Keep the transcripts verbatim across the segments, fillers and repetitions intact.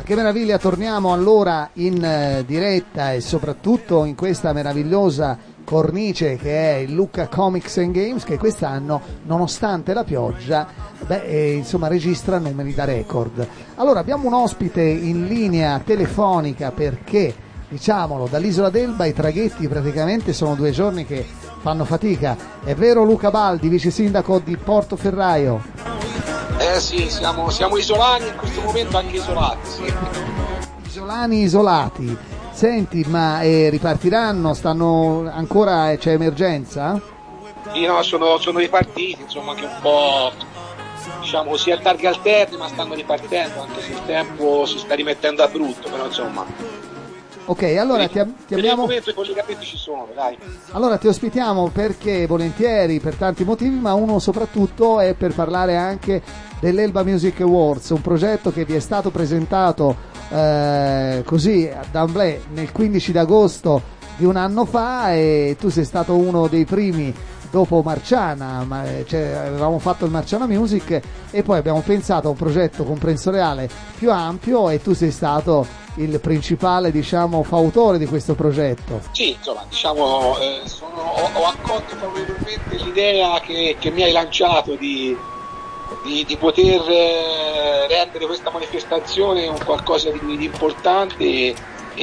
che meraviglia, torniamo allora in eh, diretta e soprattutto in questa meravigliosa cornice che è il Lucca Comics and Games, che quest'anno, nonostante la pioggia, beh, eh, insomma registra numeri da record. Allora abbiamo un ospite in linea telefonica perché, diciamolo, dall'Isola d'Elba i traghetti praticamente sono due giorni che fanno fatica. È vero Luca Baldi, vice sindaco di Portoferraio? Eh sì, siamo, siamo isolani in questo momento, anche isolati, sì. Isolani isolati. Senti, ma eh, ripartiranno? Stanno ancora, c'è emergenza? Sì, no, sono, sono ripartiti, insomma, anche un po', diciamo così, a targhe alterne, ma stanno ripartendo, anche se il tempo si sta rimettendo a brutto, però insomma. Ok, allora ti, ti abbiamo... Per il momento i collegamenti ci sono, dai. Allora ti ospitiamo perché volentieri, per tanti motivi, ma uno soprattutto è per parlare anche dell'Elba Music Awards, un progetto che vi è stato presentato eh, così d'emblée nel quindici d'agosto di un anno fa, e tu sei stato uno dei primi dopo Marciana, ma, cioè, avevamo fatto il Marciana Music e poi abbiamo pensato a un progetto comprensoriale più ampio e tu sei stato il principale, diciamo, fautore di questo progetto. Sì, insomma, diciamo, eh, sono, ho, ho accolto favorevolmente l'idea che, che mi hai lanciato di, di, di poter eh, rendere questa manifestazione un qualcosa di, di importante e,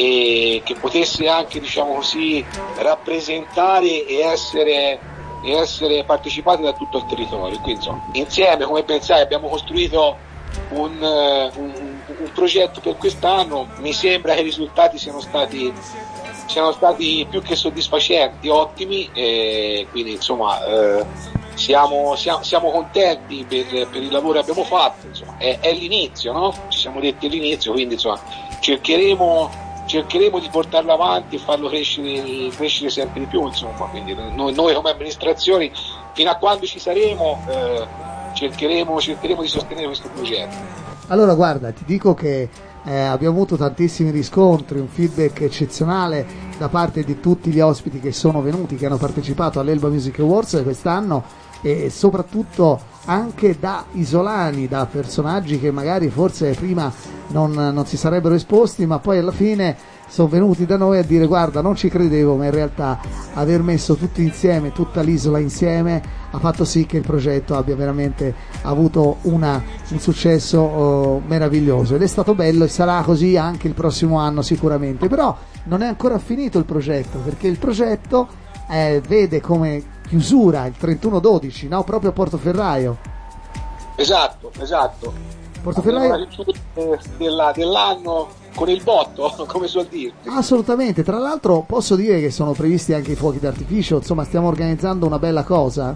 e che potesse anche, diciamo così, rappresentare e essere, e essere partecipata da tutto il territorio. Quindi, insomma, insieme, come pensai, abbiamo costruito Un, un, un progetto per quest'anno. Mi sembra che i risultati siano stati siano stati più che soddisfacenti, ottimi, e quindi insomma eh, siamo, siamo, siamo contenti per, per il lavoro che abbiamo fatto. Insomma, è, è l'inizio, no? Ci siamo detti all'inizio, quindi insomma cercheremo cercheremo di portarlo avanti e farlo crescere, crescere sempre di più, insomma. Quindi noi, noi come amministrazioni, fino a quando ci saremo, eh, Cercheremo, cercheremo di sostenere questo progetto. Allora guarda, ti dico che eh, abbiamo avuto tantissimi riscontri, un feedback eccezionale da parte di tutti gli ospiti che sono venuti, che hanno partecipato all'Elba Music Awards quest'anno, e soprattutto anche da isolani, da personaggi che magari forse prima non, non si sarebbero esposti, ma poi alla fine sono venuti da noi a dire: guarda, non ci credevo, ma in realtà aver messo tutti insieme, tutta l'isola insieme, ha fatto sì che il progetto abbia veramente avuto una, un successo oh, meraviglioso, ed è stato bello e sarà così anche il prossimo anno sicuramente. Però non è ancora finito il progetto, perché il progetto eh, vede come chiusura il trentuno dodici, no? Proprio a Portoferraio. Esatto, esatto. Portoferraio della, dell'anno con il botto, come suol dire. Assolutamente, tra l'altro posso dire che sono previsti anche i fuochi d'artificio, insomma stiamo organizzando una bella cosa.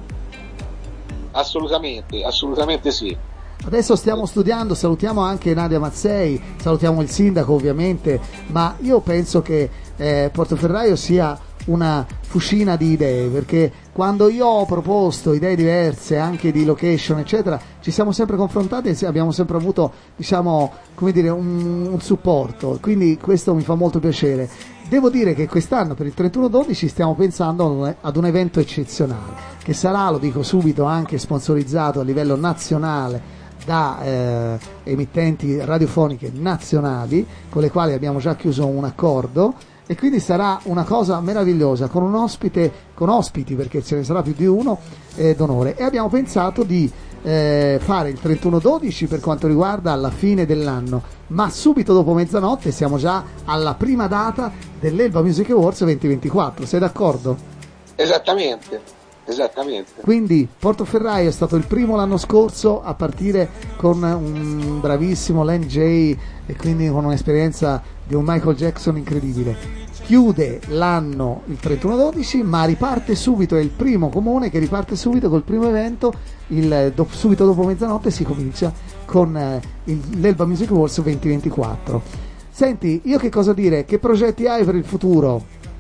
Assolutamente, assolutamente sì. Adesso stiamo studiando, salutiamo anche Nadia Mazzei, salutiamo il sindaco ovviamente, ma io penso che eh, Portoferraio sia una fucina di idee, perché quando io ho proposto idee diverse anche di location eccetera, ci siamo sempre confrontati e abbiamo sempre avuto, diciamo, come dire, un, un supporto, quindi questo mi fa molto piacere. Devo dire che quest'anno per il trentuno dodici stiamo pensando ad un, ad un evento eccezionale, che sarà, lo dico subito, anche sponsorizzato a livello nazionale da eh, emittenti radiofoniche nazionali con le quali abbiamo già chiuso un accordo, e quindi sarà una cosa meravigliosa con un ospite, con ospiti, perché ce ne sarà più di uno, eh, d'onore, e abbiamo pensato di eh, fare il trentuno dodici per quanto riguarda la fine dell'anno, ma subito dopo mezzanotte siamo già alla prima data dell'Elba Music Awards duemilaventiquattro. Sei d'accordo? Esattamente. Esattamente. Quindi Portoferraio è stato il primo l'anno scorso a partire con un bravissimo Len J, e quindi con un'esperienza di un Michael Jackson incredibile. Chiude l'anno il trentuno dodici, ma riparte subito, è il primo comune che riparte subito col primo evento, il, do, subito dopo mezzanotte si comincia con eh, il, l'Elba Music Awards duemilaventiquattro. Senti, io che cosa dire? Che progetti hai per il futuro?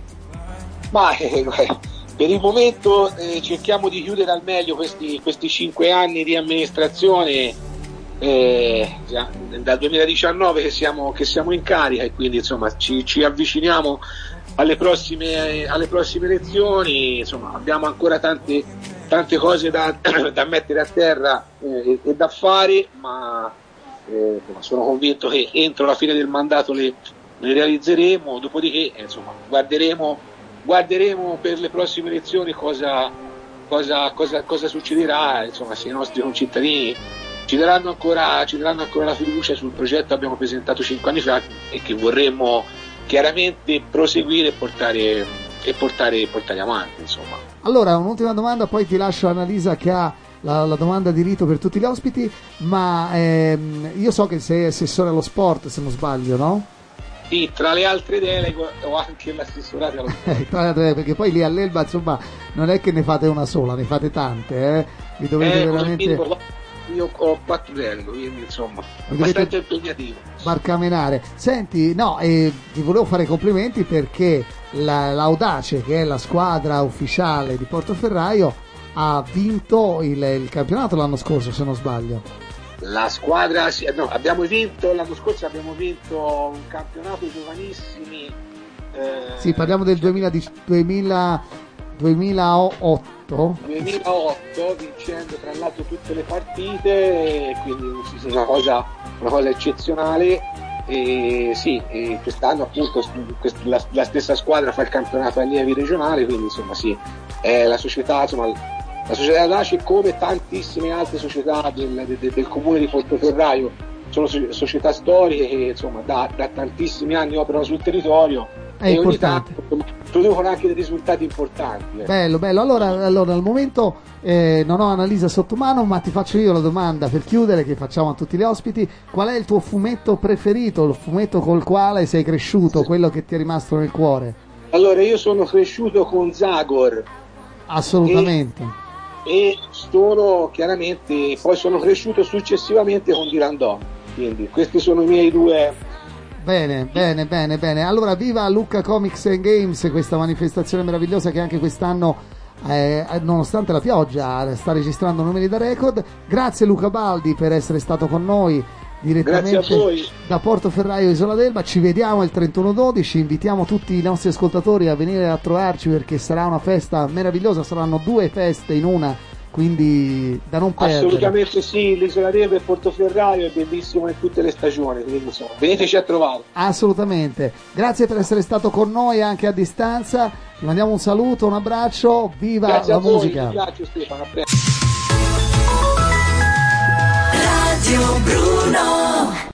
Ma eh, per il momento eh, cerchiamo di chiudere al meglio questi, questi cinque anni di amministrazione, eh, dal duemiladiciannove che siamo, che siamo in carica, e quindi insomma ci, ci avviciniamo alle prossime, alle prossime elezioni. Insomma, abbiamo ancora tante, tante cose da, da mettere a terra eh, e da fare, ma eh, sono convinto che entro la fine del mandato le, le realizzeremo, dopodiché eh, insomma, guarderemo, guarderemo per le prossime elezioni cosa, cosa, cosa, cosa succederà, insomma, se i nostri concittadini ci daranno ancora, ci daranno ancora la fiducia sul progetto che abbiamo presentato cinque anni fa e che vorremmo chiaramente proseguire e portare, e portare, portare avanti, insomma. Allora, un'ultima domanda, poi ti lascio Annalisa che ha la, la domanda di rito per tutti gli ospiti, ma ehm, io so che sei assessore allo sport, se non sbaglio, no? Sì, tra le altre deleghe ho anche l'assessorato allo sport. Tra le altre, perché poi lì all'Elba, insomma, non è che ne fate una sola, ne fate tante, eh? Vi dovete eh, veramente... Io ho quattro deleghe, quindi insomma, abbastanza impegnativo. Barcamenare. Senti, no, eh, ti volevo fare i complimenti perché la, l'Audace, che è la squadra ufficiale di Portoferraio, ha vinto il, il campionato l'anno scorso, se non sbaglio. La squadra, sì, no, abbiamo vinto l'anno scorso, abbiamo vinto un campionato giovanissimi. Eh, sì, parliamo del duemila, duemila, duemilaotto. duemilaotto, vincendo tra l'altro tutte le partite, quindi una cosa, una cosa eccezionale. E sì, e quest'anno appunto la, la stessa squadra fa il campionato allievi regionale, quindi insomma sì, è la società, insomma, la società Audace, come tantissime altre società del, del, del comune di Portoferraio, sono società storiche che insomma da, da tantissimi anni operano sul territorio. È e importante. Ogni tanto producono anche dei risultati importanti. Eh. Bello, bello. Allora, allora al momento eh, non ho Annalisa sotto mano, ma ti faccio io la domanda per chiudere, che facciamo a tutti gli ospiti. Qual è il tuo fumetto preferito, il fumetto col quale sei cresciuto, quello che ti è rimasto nel cuore? Allora, io sono cresciuto con Zagor. Assolutamente. E, e sono chiaramente, poi sono cresciuto successivamente con Dirandò. Quindi questi sono i miei due... Bene, bene, bene, bene. Allora, viva Lucca Comics and Games, questa manifestazione meravigliosa che anche quest'anno, eh, nonostante la pioggia, sta registrando numeri da record. Grazie Luca Baldi per essere stato con noi direttamente da Portoferraio, Isola d'Elba. Ci vediamo il trentuno dodici, invitiamo tutti i nostri ascoltatori a venire a trovarci perché sarà una festa meravigliosa, saranno due feste in una. Quindi da non perdere. Assolutamente sì, l'Isola d'Elba e Portoferraio è bellissimo in tutte le stagioni, quindi insomma, veniteci a trovare. Assolutamente, grazie per essere stato con noi anche a distanza, vi mandiamo un saluto, un abbraccio, viva grazie la a voi, musica. Mi piace Stefano, a presto. Radio Bruno.